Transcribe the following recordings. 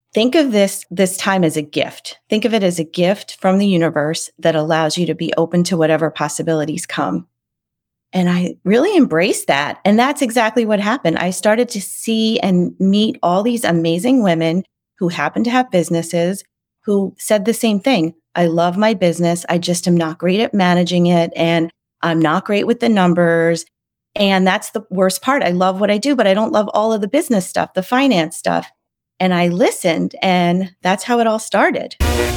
Think of this time as a gift. Think of it as a gift from the universe that allows you to be open to whatever possibilities come. And I really embraced that. And that's exactly what happened. I started to see and meet all these amazing women who happen to have businesses who said the same thing. I love my business. I just am not great at managing it. And I'm not great with the numbers. And that's the worst part. I love what I do, but I don't love all of the business stuff, the finance stuff. And I listened, and that's how it all started.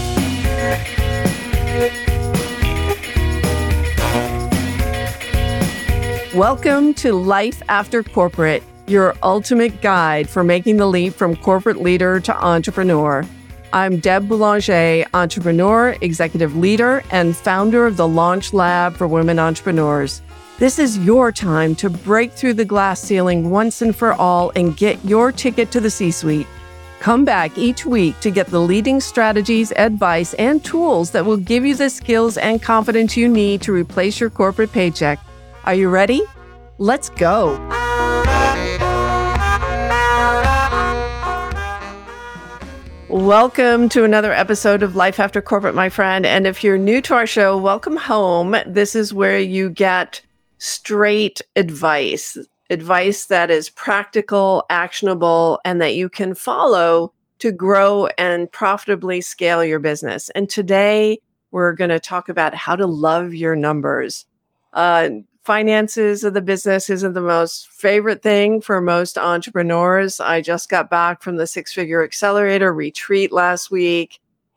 Welcome to Life After Corporate, your ultimate guide for making the leap from corporate leader to entrepreneur. I'm Deb Boulanger, entrepreneur, executive leader, and founder of the Launch Lab for Women Entrepreneurs. This is your time to break through the glass ceiling once and for all and get your ticket to the C-suite. Come back each week to get the leading strategies, advice, and tools that will give you the skills and confidence you need to replace your corporate paycheck. Are you ready? Let's go. Welcome to another episode of Life After Corporate, my friend. And if you're new to our show, welcome home. This is where you get straight advice that is practical, actionable, and that you can follow to grow and profitably scale your business. And today we're going to talk about how to love your numbers. Finances of the business isn't the most favorite thing for most entrepreneurs. I just got back from the Six-Figure Accelerator retreat last week,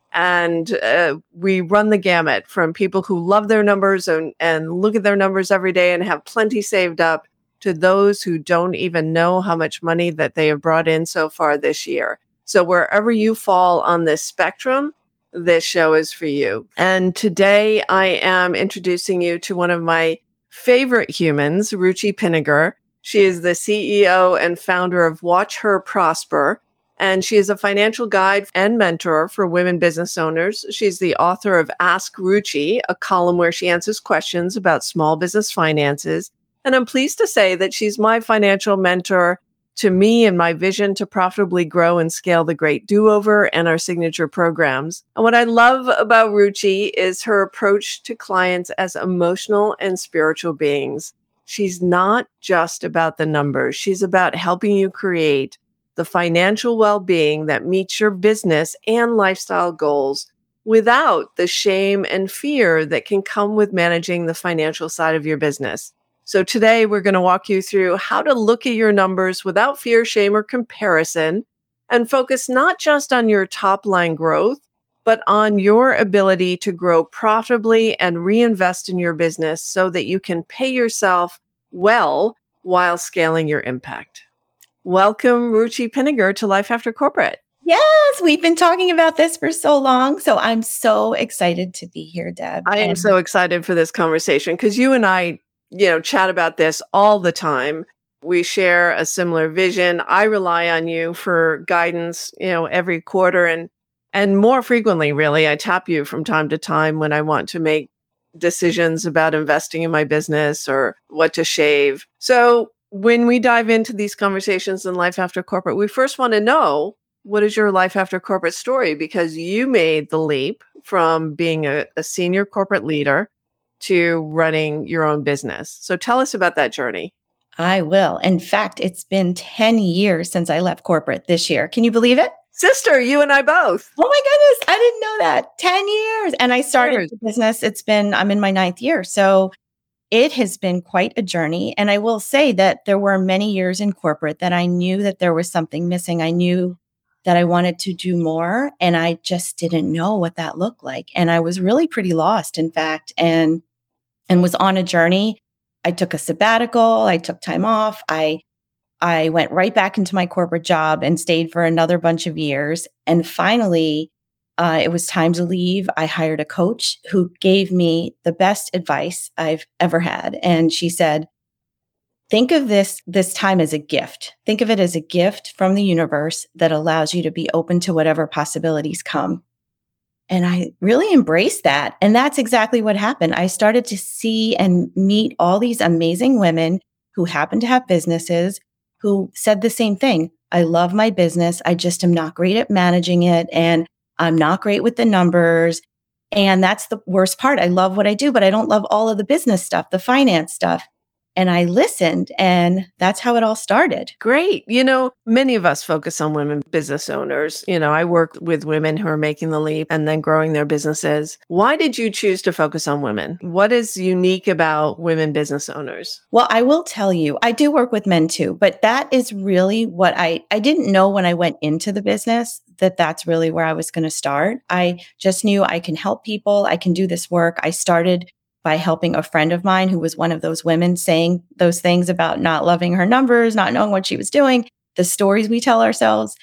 and we run the gamut from people who love their numbers and look at their numbers every day and have plenty saved up to those who don't even know how much money that they have brought in so far this year. So wherever you fall on this spectrum, this show is for you. And today I am introducing you to one of my favorite humans, Ruchi Pinniger. She is the CEO and founder of Watch Her Prosper, and she is a financial guide and mentor for women business owners. She's the author of Ask Ruchi, a column where she answers questions about small business finances. And I'm pleased to say that she's my financial mentor to me and my vision to profitably grow and scale the Great Do-Over and our signature programs. And what I love about Ruchi is her approach to clients as emotional and spiritual beings. She's not just about the numbers. She's about helping you create the financial well-being that meets your business and lifestyle goals without the shame and fear that can come with managing the financial side of your business. So today we're going to walk you through how to look at your numbers without fear, shame, or comparison and focus not just on your top line growth, but on your ability to grow profitably and reinvest in your business so that you can pay yourself well while scaling your impact. Welcome, Ruchi Pinniger, to Life After Corporate. Yes, we've been talking about this for so long. So I'm so excited to be here, Deb. I am so excited for this conversation because you and I chat about this all the time. We share a similar vision. I rely on you for guidance, every quarter and more frequently, really. I tap you from time to time when I want to make decisions about investing in my business or what to shave. So when we dive into these conversations in Life After Corporate, we first want to know, what is your Life After Corporate story? Because you made the leap from being a senior corporate leader to running your own business. So tell us about that journey. I will. In fact, it's been 10 years since I left corporate this year. Can you believe it? Sister, you and I both. Oh my goodness. I didn't know that. 10 years. And I started the business. I'm in my 9th year. So it has been quite a journey. And I will say that there were many years in corporate that I knew that there was something missing. I knew that I wanted to do more, and I just didn't know what that looked like. And I was really pretty lost, in fact, and was on a journey. I took a sabbatical. I took time off. I went right back into my corporate job and stayed for another bunch of years. And finally, it was time to leave. I hired a coach who gave me the best advice I've ever had. And she said, think of this time as a gift. Think of it as a gift from the universe that allows you to be open to whatever possibilities come. And I really embraced that. And that's exactly what happened. I started to see and meet all these amazing women who happen to have businesses, who said the same thing. I love my business. I just am not great at managing it. And I'm not great with the numbers. And that's the worst part. I love what I do, but I don't love all of the business stuff, the finance stuff. And I listened, and that's how it all started. Great. Many of us focus on women business owners. I work with women who are making the leap and then growing their businesses. Why did you choose to focus on women? What is unique about women business owners? Well, I will tell you, I do work with men too, but that is really what I didn't know when I went into the business that that's really where I was going to start. I just knew I can help people. I can do this work. I started by helping a friend of mine who was one of those women saying those things about not loving her numbers, not knowing what she was doing, the stories we tell ourselves.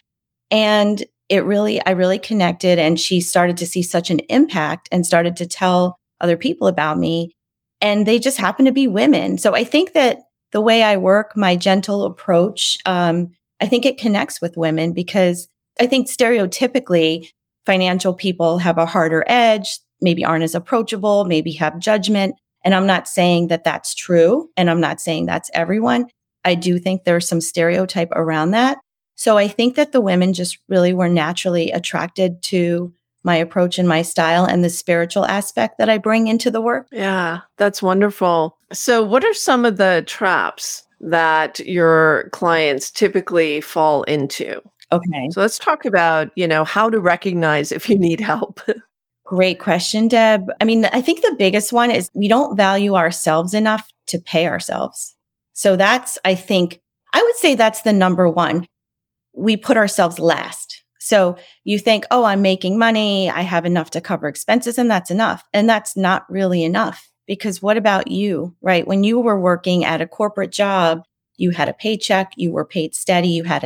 And I really connected, and she started to see such an impact and started to tell other people about me. And they just happen to be women. So I think that the way I work, my gentle approach, I think it connects with women because I think stereotypically financial people have a harder edge, maybe aren't as approachable, maybe have judgment. And I'm not saying that that's true. And I'm not saying that's everyone. I do think there's some stereotype around that. So I think that the women just really were naturally attracted to my approach and my style and the spiritual aspect that I bring into the work. Yeah, that's wonderful. So what are some of the traps that your clients typically fall into? Okay. So let's talk about, how to recognize if you need help. Great question, Deb. I mean, I think the biggest one is we don't value ourselves enough to pay ourselves. So I would say that's the number one. We put ourselves last. So you think, oh, I'm making money. I have enough to cover expenses, and that's enough. And that's not really enough, because what about you, right? When you were working at a corporate job, you had a paycheck, you were paid steady, you had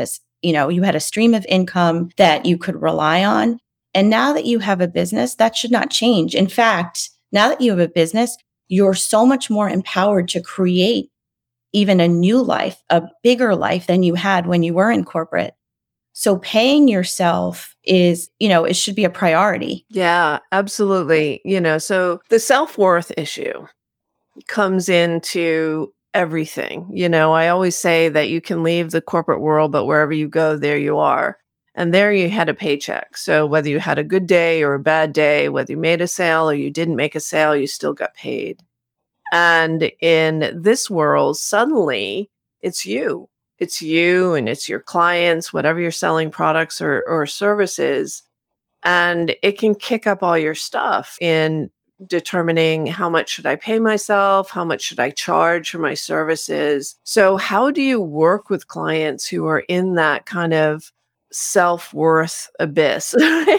a stream of income that you could rely on. And now that you have a business, that should not change. In fact, now that you have a business, you're so much more empowered to create even a new life, a bigger life than you had when you were in corporate. So paying yourself it should be a priority. Yeah, absolutely. So the self-worth issue comes into everything. I always say that you can leave the corporate world, but wherever you go, there you are. And there you had a paycheck. So whether you had a good day or a bad day, whether you made a sale or you didn't make a sale, you still got paid. And in this world, suddenly it's you. It's you and it's your clients, whatever you're selling, products or services. And it can kick up all your stuff in determining how much should I pay myself? How much should I charge for my services? So how do you work with clients who are in that kind of self-worth abyss?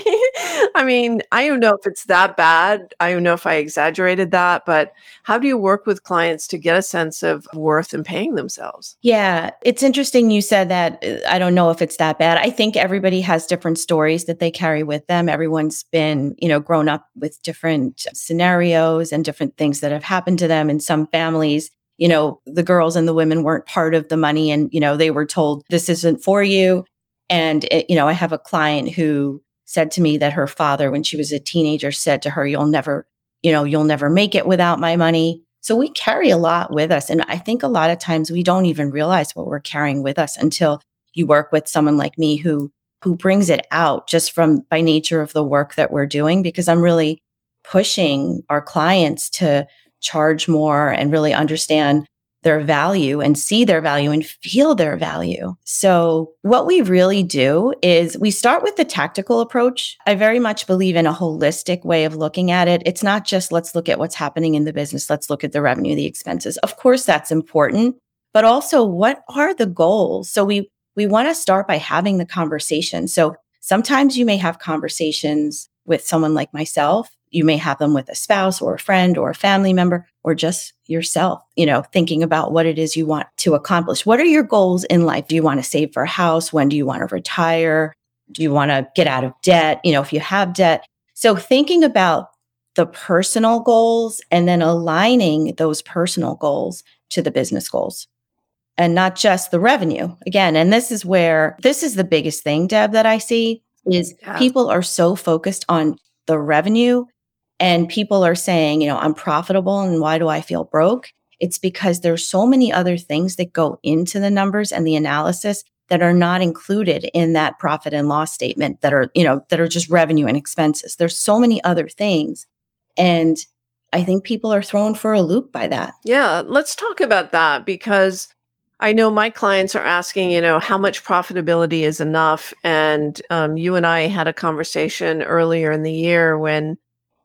I mean, I don't know if it's that bad. I don't know if I exaggerated that, but how do you work with clients to get a sense of worth and paying themselves? Yeah, it's interesting you said that. I don't know if it's that bad. I think everybody has different stories that they carry with them. Everyone's been, grown up with different scenarios and different things that have happened to them. In some families, the girls and the women weren't part of the money, and, they were told this isn't for you. And, I have a client who said to me that her father, when she was a teenager, said to her, you'll never make it without my money. So we carry a lot with us. And I think a lot of times we don't even realize what we're carrying with us until you work with someone like me who brings it out just from by nature of the work that we're doing, because I'm really pushing our clients to charge more and really understand their value and see their value and feel their value. So what we really do is we start with the tactical approach. I very much believe in a holistic way of looking at it. It's not just let's look at what's happening in the business. Let's look at the revenue, the expenses. Of course, that's important, but also what are the goals? So we want to start by having the conversation. So sometimes you may have conversations with someone like myself. You may have them with a spouse or a friend or a family member or just yourself, thinking about what it is you want to accomplish. What are your goals in life? Do you want to save for a house? When do you want to retire? Do you want to get out of debt? If you have debt. So thinking about the personal goals and then aligning those personal goals to the business goals and not just the revenue. Again, and this is the biggest thing, Deb, that I see is people are so focused on the revenue. And people are saying, I'm profitable and why do I feel broke? It's because there's so many other things that go into the numbers and the analysis that are not included in that profit and loss statement that are, that are just revenue and expenses. There's so many other things. And I think people are thrown for a loop by that. Yeah, let's talk about that because I know my clients are asking, how much profitability is enough? And you and I had a conversation earlier in the year when,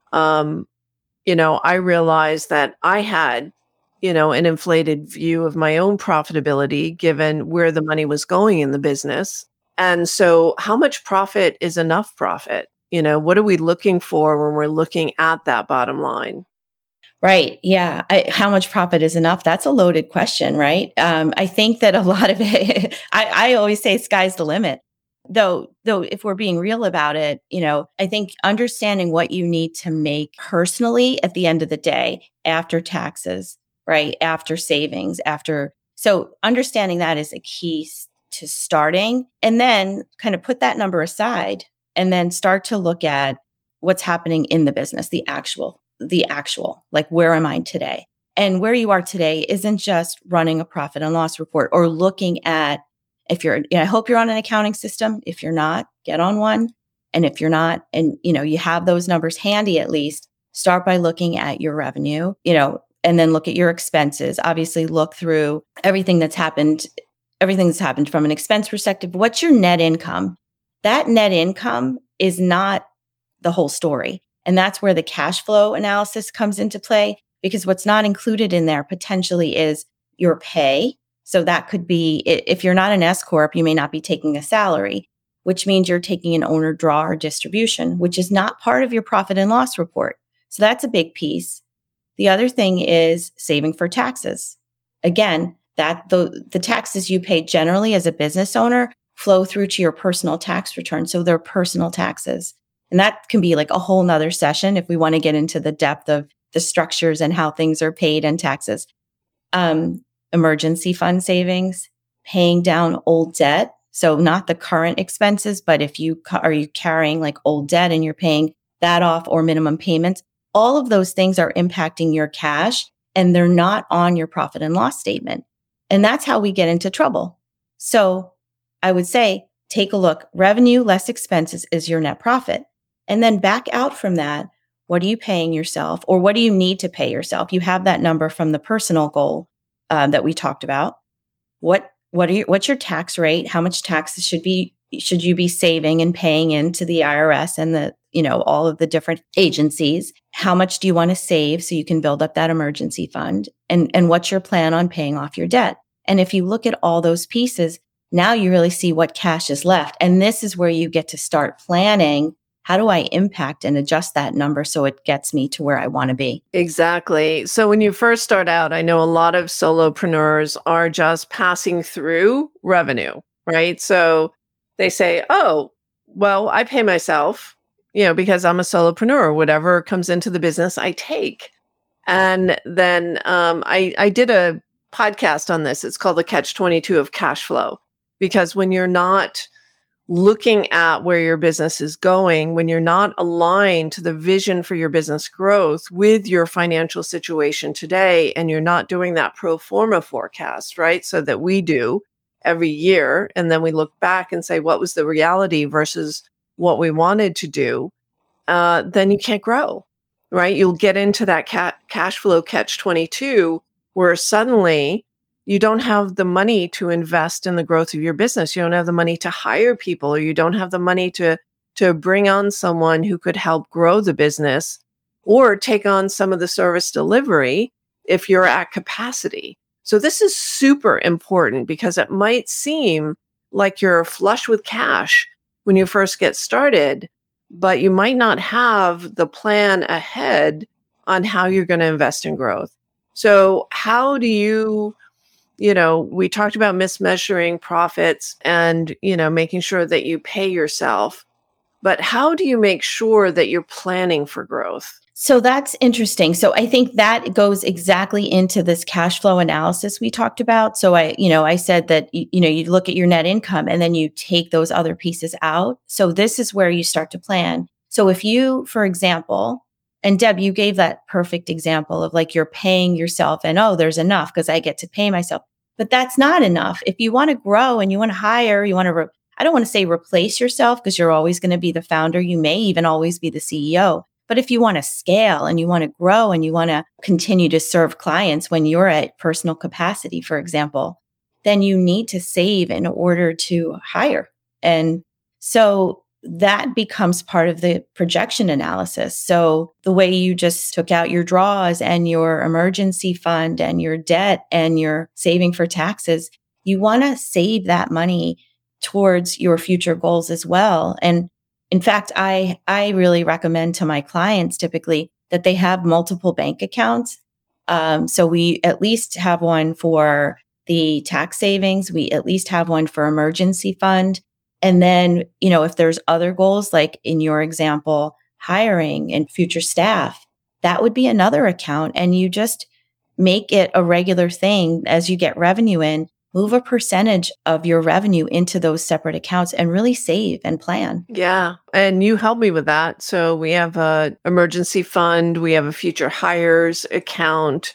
I realized that I had, an inflated view of my own profitability given where the money was going in the business. And so how much profit is enough profit? What are we looking for when we're looking at that bottom line? Right. Yeah. How much profit is enough? That's a loaded question, right? I think that a lot of it, I always say sky's the limit. Though, if we're being real about it, I think understanding what you need to make personally at the end of the day, after taxes, right? After savings, so understanding that is a key to starting, and then kind of put that number aside and then start to look at what's happening in the business, the actual, like, where am I today? And where you are today isn't just running a profit and loss report or looking at, I hope you're on an accounting system. If you're not, get on one. And if you're not, and you have those numbers handy, at least start by looking at your revenue, and then look at your expenses. Obviously look through everything that's happened from an expense perspective. What's your net income? That net income is not the whole story. And that's where the cash flow analysis comes into play, because what's not included in there potentially is your pay. So that could be, if you're not an S Corp, you may not be taking a salary, which means you're taking an owner draw or distribution, which is not part of your profit and loss report. So that's a big piece. The other thing is saving for taxes. Again, that the taxes you pay generally as a business owner flow through to your personal tax return. So they're personal taxes. And that can be like a whole nother session if we want to get into the depth of the structures and how things are paid and taxes. Emergency fund savings, paying down old debt. So not the current expenses, but if you are you carrying like old debt and you're paying that off, or minimum payments, all of those things are impacting your cash and they're not on your profit and loss statement. And that's how we get into trouble. So I would say, take a look. Revenue less expenses is your net profit. And then back out from that, what are you paying yourself, or what do you need to pay yourself? You have that number from the personal goal that we talked about. What's your tax rate? How much taxes should you be saving and paying into the IRS and the all of the different agencies? How much do you want to save so you can build up that emergency fund? And what's your plan on paying off your debt? And if you look at all those pieces, now you really see what cash is left. And this is where you get to start planning. How do I impact and adjust that number so it gets me to where I want to be? Exactly. So when you first start out, I know a lot of solopreneurs are just passing through revenue, right? So they say, oh, well, I pay myself, because I'm a solopreneur. Whatever comes into the business, I take. And then I did a podcast on this. It's called The Catch-22 of Cash Flow, because when you're not looking at where your business is going, when you're not aligned to the vision for your business growth with your financial situation today, and you're not doing that pro forma forecast, right? So that we do every year. And then we look back and say, what was the reality versus what we wanted to do? Then you can't grow, right? You'll get into that cash flow catch-22 where suddenly you don't have the money to invest in the growth of your business. You don't have the money to hire people, or you don't have the money to bring on someone who could help grow the business or take on some of the service delivery if you're at capacity. So this is super important, because it might seem like you're flush with cash when you first get started, but you might not have the plan ahead on how you're going to invest in growth. So how do you we talked about mismeasuring profits and, making sure that you pay yourself. But how do you make sure that you're planning for growth? So that's interesting. So I think that goes exactly into this cash flow analysis we talked about. So I said that, you look at your net income and then you take those other pieces out. So this is where you start to plan. So if you, for example, And Deb, you gave that perfect example of like you're paying yourself and, oh, there's enough because I get to pay myself. But that's not enough. If you want to grow and you want to hire, you want to, I don't want to say replace yourself because you're always going to be the founder. You may even always be the CEO. But if you want to scale and you want to grow and you want to continue to serve clients when you're at personal capacity, for example, then you need to save in order to hire. And so that becomes part of the projection analysis. So the way you just took out your draws and your emergency fund and your debt and your saving for taxes, you want to save that money towards your future goals as well. And in fact, I really recommend to my clients typically that they have multiple bank accounts. So we at least have one for the tax savings. We at least have one for emergency fund. And then, if there's other goals, like in your example, hiring and future staff, that would be another account. And you just make it a regular thing as you get revenue in, move a percentage of your revenue into those separate accounts and really save and plan. Yeah. And you help me with that. So we have a emergency fund, we have a future hires account.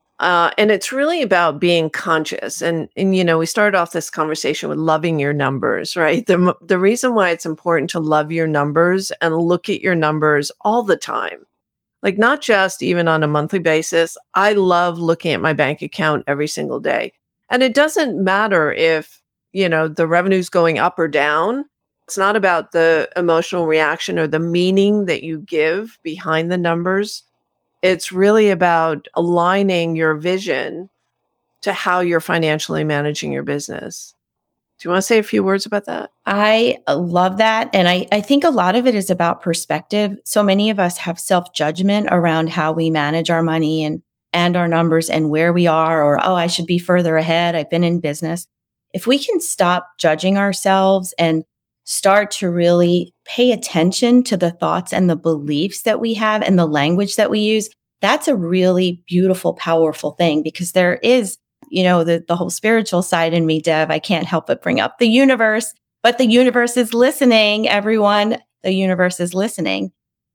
And it's really about being conscious. And we started off this conversation with loving your numbers, right? The reason why it's important to love your numbers and look at your numbers all the time, like not just even on a monthly basis. I love looking at my bank account every single day. And it doesn't matter if, the revenue's going up or down. It's not about the emotional reaction or the meaning that you give behind the numbers. It's really about aligning your vision to how you're financially managing your business. Do you want to say a few words about that? I love that. And I think a lot of it is about perspective. So many of us have self-judgment around how we manage our money and our numbers and where we are, or, oh, I should be further ahead. I've been in business. If we can stop judging ourselves and start to really pay attention to the thoughts and the beliefs that we have and the language that we use, that's a really beautiful, powerful thing, because there is, the whole spiritual side in me, Deb. I can't help but bring up the universe, but the universe is listening, everyone. The universe is listening.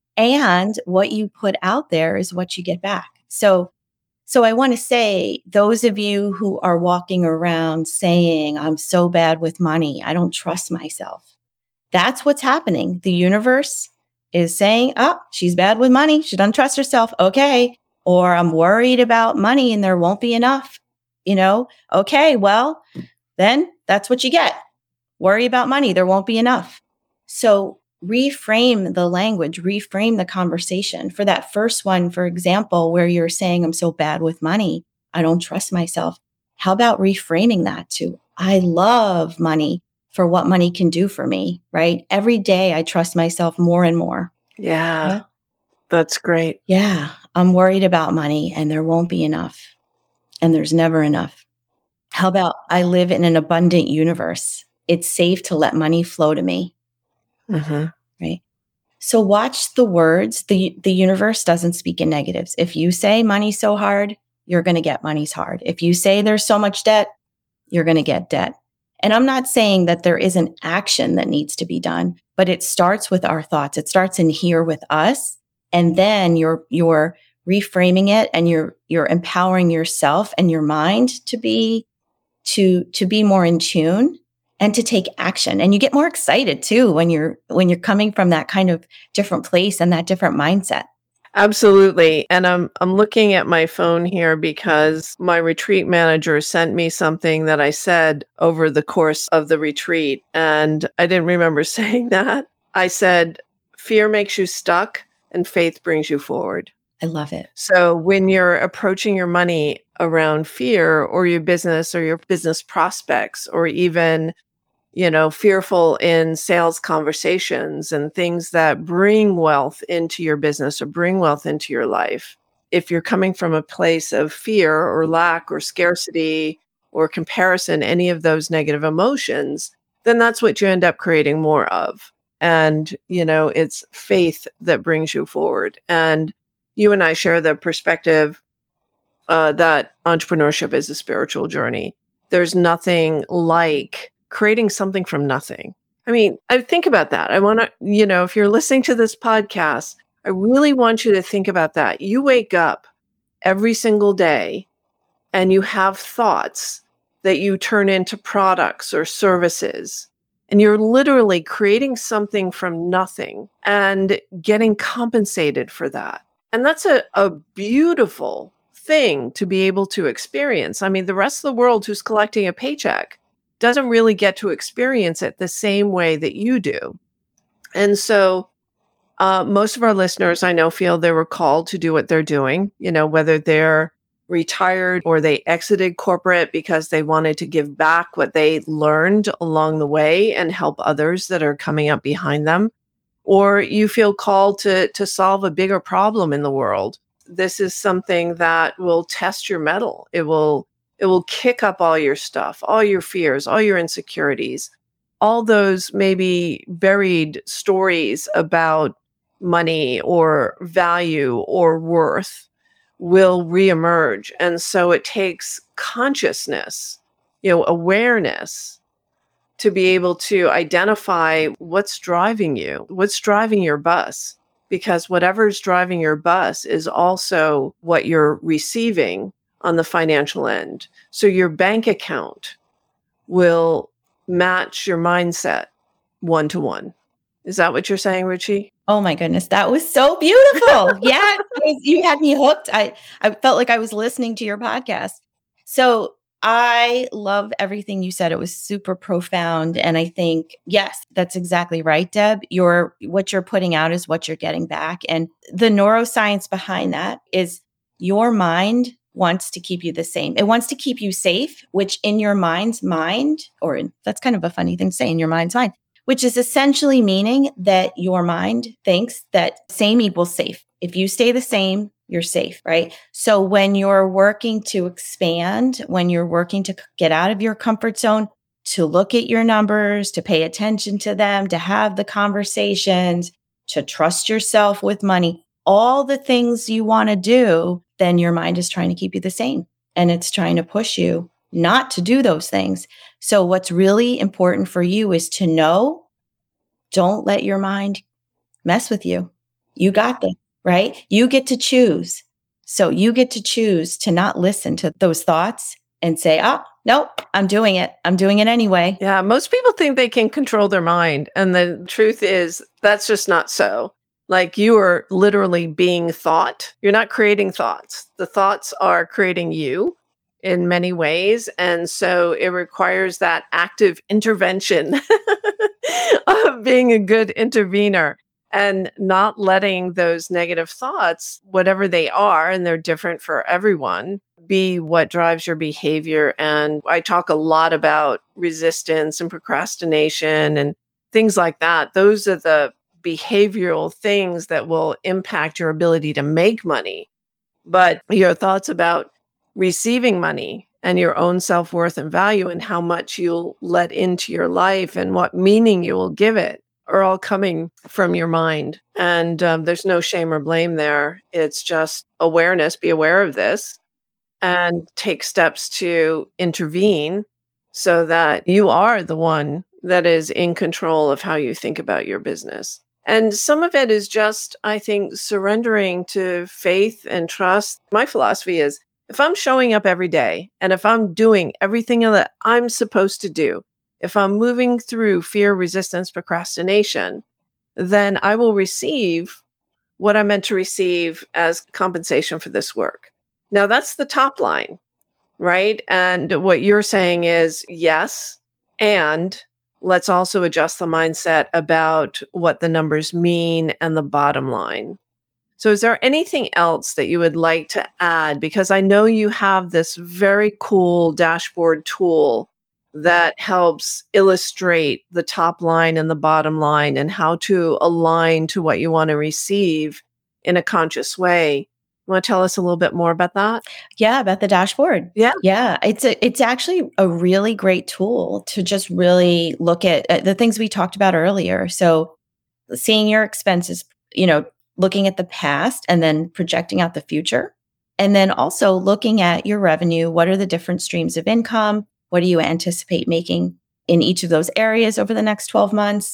And what you put out there is what you get back. So I want to say, those of you who are walking around saying, I'm so bad with money, I don't trust myself. That's what's happening. The universe is saying, oh, she's bad with money. She doesn't trust herself. Okay. Or I'm worried about money and there won't be enough. Okay, well, then that's what you get. Worry about money. There won't be enough. So reframe the language, reframe the conversation. For that first one, for example, where you're saying, I'm so bad with money, I don't trust myself. How about reframing that to, I love money for what money can do for me, right? Every day I trust myself more and more. Yeah. That's great. Yeah. I'm worried about money and there won't be enough. And there's never enough. How about I live in an abundant universe? It's safe to let money flow to me. Mm-hmm. Right. So watch the words. The universe doesn't speak in negatives. If you say money's so hard, you're going to get money's hard. If you say there's so much debt, you're going to get debt. And I'm not saying that there isn't action that needs to be done, but it starts with our thoughts. It starts in here with us. And then you're reframing it and you're empowering yourself and your mind to be more in tune and to take action. And you get more excited too when you're coming from that kind of different place and that different mindset. Absolutely. And I'm looking at my phone here because my retreat manager sent me something that I said over the course of the retreat. And I didn't remember saying that. I said, fear makes you stuck and faith brings you forward. I love it. So when you're approaching your money around fear or your business prospects, or even, fearful in sales conversations and things that bring wealth into your business or bring wealth into your life, if you're coming from a place of fear or lack or scarcity or comparison, any of those negative emotions, then that's what you end up creating more of. And, it's faith that brings you forward. And you and I share the perspective that entrepreneurship is a spiritual journey. There's nothing like creating something from nothing. I mean, I think about that. I want to, if you're listening to this podcast, I really want you to think about that. You wake up every single day and you have thoughts that you turn into products or services. And you're literally creating something from nothing and getting compensated for that. And that's a beautiful thing to be able to experience. I mean, the rest of the world who's collecting a paycheck doesn't really get to experience it the same way that you do. And so most of our listeners I know feel they were called to do what they're doing, whether they're retired or they exited corporate because they wanted to give back what they learned along the way and help others that are coming up behind them, or you feel called to solve a bigger problem in the world. This is something that will test your mettle. It will kick up all your stuff, all your fears, all your insecurities, all those maybe buried stories about money or value or worth will reemerge. And so it takes consciousness, awareness to be able to identify what's driving you, what's driving your bus, because whatever's driving your bus is also what you're receiving on the financial end. So your bank account will match your mindset 1-to-1. Is that what you're saying, Ruchi? Oh my goodness, that was so beautiful. Yeah, you had me hooked. I felt like I was listening to your podcast. So I love everything you said. It was super profound. And I think, yes, that's exactly right, Deb. What you're putting out is what you're getting back. And the neuroscience behind that is your mind wants to keep you the same. It wants to keep you safe, which in your mind's mind, that's kind of a funny thing to say, in your mind's mind, which is essentially meaning that your mind thinks that same equals safe. If you stay the same, you're safe, right? So when you're working to expand, when you're working to get out of your comfort zone, to look at your numbers, to pay attention to them, to have the conversations, to trust yourself with money, all the things you want to do, then your mind is trying to keep you the same. And it's trying to push you not to do those things. So what's really important for you is to know, don't let your mind mess with you. You got this, right? You get to choose. So you get to choose to not listen to those thoughts and say, oh, nope, I'm doing it. I'm doing it anyway. Yeah, most people think they can control their mind. And the truth is, that's just not so. Like, you are literally being thought. You're not creating thoughts. The thoughts are creating you in many ways. And so it requires that active intervention of being a good intervener and not letting those negative thoughts, whatever they are, and they're different for everyone, be what drives your behavior. And I talk a lot about resistance and procrastination and things like that. Those are the behavioral things that will impact your ability to make money. But your thoughts about receiving money and your own self-worth and value and how much you'll let into your life and what meaning you will give it are all coming from your mind. And there's no shame or blame there. It's just awareness. Be aware of this and take steps to intervene so that you are the one that is in control of how you think about your business. And some of it is just, I think, surrendering to faith and trust. My philosophy is, if I'm showing up every day and if I'm doing everything that I'm supposed to do, if I'm moving through fear, resistance, procrastination, then I will receive what I'm meant to receive as compensation for this work. Now, that's the top line, right? And what you're saying is, yes, and let's also adjust the mindset about what the numbers mean and the bottom line. So is there anything else that you would like to add? Because I know you have this very cool dashboard tool that helps illustrate the top line and the bottom line and how to align to what you want to receive in a conscious way. You want to tell us a little bit more about that? Yeah, about the dashboard. Yeah. Yeah. It's actually a really great tool to just really look at the things we talked about earlier. So seeing your expenses, looking at the past and then projecting out the future. And then also looking at your revenue. What are the different streams of income? What do you anticipate making in each of those areas over the next 12 months?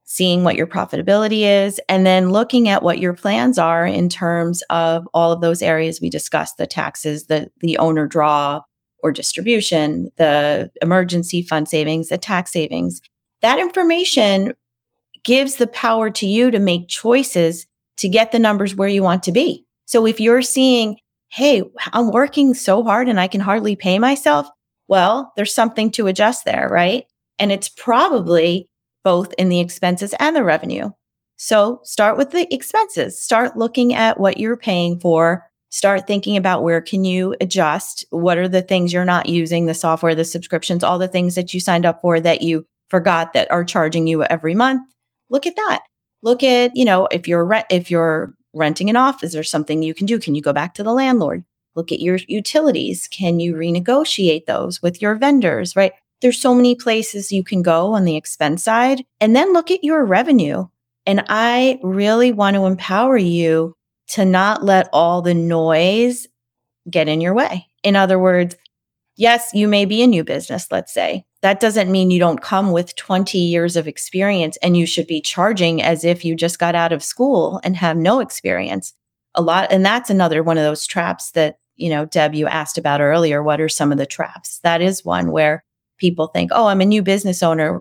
seeing what your profitability is, and then looking at what your plans are in terms of all of those areas we discussed, the taxes, the owner draw or distribution, the emergency fund savings, the tax savings. That information gives the power to you to make choices to get the numbers where you want to be. So if you're seeing, hey, I'm working so hard and I can hardly pay myself, well, there's something to adjust there, right? And it's probably both in the expenses and the revenue. So start with the expenses. Start looking at what you're paying for. Start thinking about where can you adjust? What are the things you're not using, the software, the subscriptions, all the things that you signed up for that you forgot that are charging you every month. Look at that. Look at, if you're renting an office, there's something you can do. Can you go back to the landlord? Look at your utilities. Can you renegotiate those with your vendors, right? There's so many places you can go on the expense side, and then look at your revenue. And I really want to empower you to not let all the noise get in your way. In other words, yes, you may be a new business, let's say. That doesn't mean you don't come with 20 years of experience and you should be charging as if you just got out of school and have no experience. And that's another one of those traps that, Deb, you asked about earlier. What are some of the traps? That is one where people think, oh, I'm a new business owner.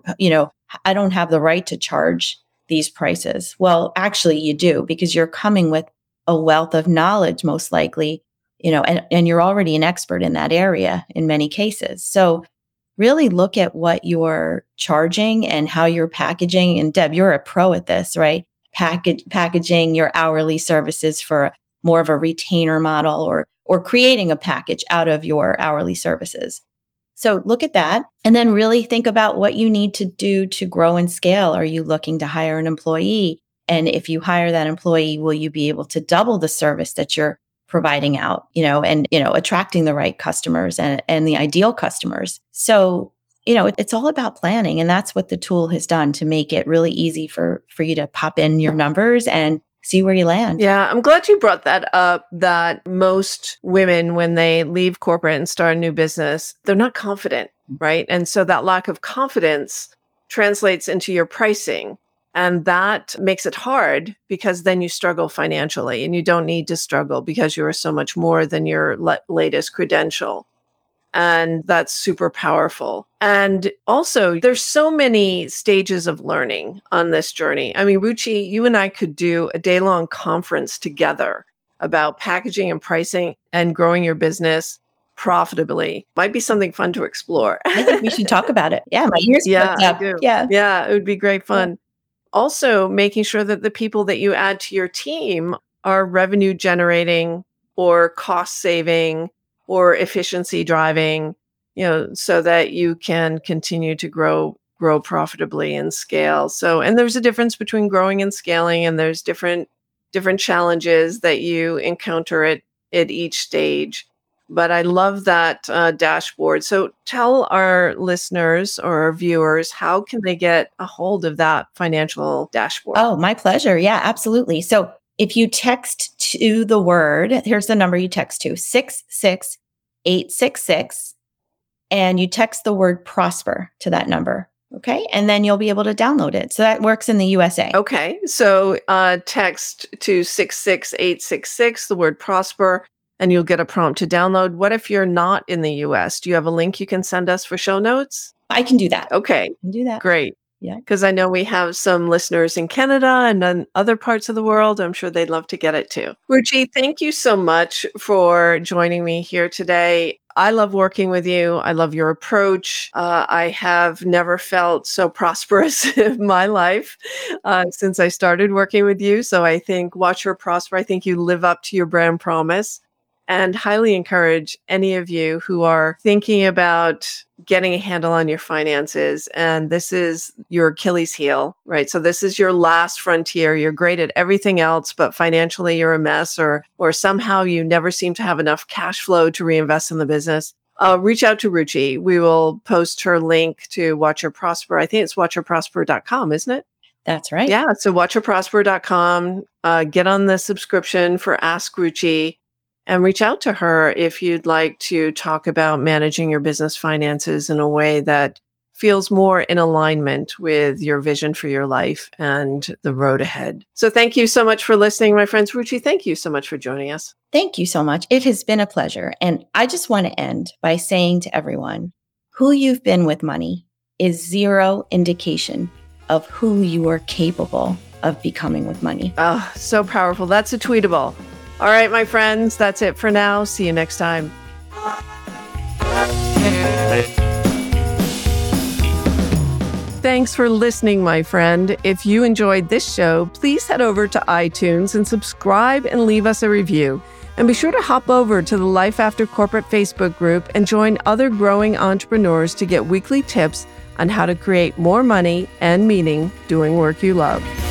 I don't have the right to charge these prices. Well, actually you do, because you're coming with a wealth of knowledge, most likely, and you're already an expert in that area in many cases. So really look at what you're charging and how you're packaging. And Deb, you're a pro at this, right? Packaging your hourly services for more of a retainer model or creating a package out of your hourly services. So look at that and then really think about what you need to do to grow and scale. Are you looking to hire an employee? And if you hire that employee, will you be able to double the service that you're providing out, and attracting the right customers and the ideal customers? So, it's all about planning. And that's what the tool has done to make it really easy for you to pop in your numbers and see where you land. Yeah, I'm glad you brought that up, that most women, when they leave corporate and start a new business, they're not confident, right? And so that lack of confidence translates into your pricing. And that makes it hard because then you struggle financially, and you don't need to struggle because you are so much more than your latest credential. And that's super powerful. And also, there's so many stages of learning on this journey. I mean, Ruchi, you and I could do a day-long conference together about packaging and pricing and growing your business profitably. Might be something fun to explore. I think we should talk about it. Yeah, my ears perked up. Yeah, it would be great fun. Yeah. Also, making sure that the people that you add to your team are revenue generating or cost saving or efficiency driving, so that you can continue to grow profitably and scale. So, and there's a difference between growing and scaling, and there's different challenges that you encounter at each stage. But I love that dashboard. So tell our listeners or our viewers, how can they get a hold of that financial dashboard? Oh, my pleasure. Yeah, absolutely. So if you text to the word, here's the number you text to, 66866, and you text the word prosper to that number. Okay. And then you'll be able to download it. So that works in the USA. Okay. So text to 66866, the word prosper, and you'll get a prompt to download. What if you're not in the US? Do you have a link you can send us for show notes? I can do that. Okay. I can do that. Great. Yeah. Because I know we have some listeners in Canada and then other parts of the world. I'm sure they'd love to get it too. Ruchi, thank you so much for joining me here today. I love working with you. I love your approach. I have never felt so prosperous in my life since I started working with you. So I think Watch Her Prosper. I think you live up to your brand promise. And highly encourage any of you who are thinking about getting a handle on your finances. And this is your Achilles heel, right? So this is your last frontier. You're great at everything else, but financially you're a mess, or somehow you never seem to have enough cash flow to reinvest in the business. Reach out to Ruchi. We will post her link to Watch Her Prosper. I think it's watchherprosper.com, isn't it? That's right. Yeah. So watchherprosper.com. Get on the subscription for Ask Ruchi. And reach out to her if you'd like to talk about managing your business finances in a way that feels more in alignment with your vision for your life and the road ahead. So thank you so much for listening, my friends. Ruchi, thank you so much for joining us. Thank you so much. It has been a pleasure. And I just want to end by saying to everyone, who you've been with money is zero indication of who you are capable of becoming with money. Oh, so powerful. That's a tweetable. All right, my friends, that's it for now. See you next time. Thanks for listening, my friend. If you enjoyed this show, please head over to iTunes and subscribe and leave us a review. And be sure to hop over to the Life After Corporate Facebook group and join other growing entrepreneurs to get weekly tips on how to create more money and meaning doing work you love.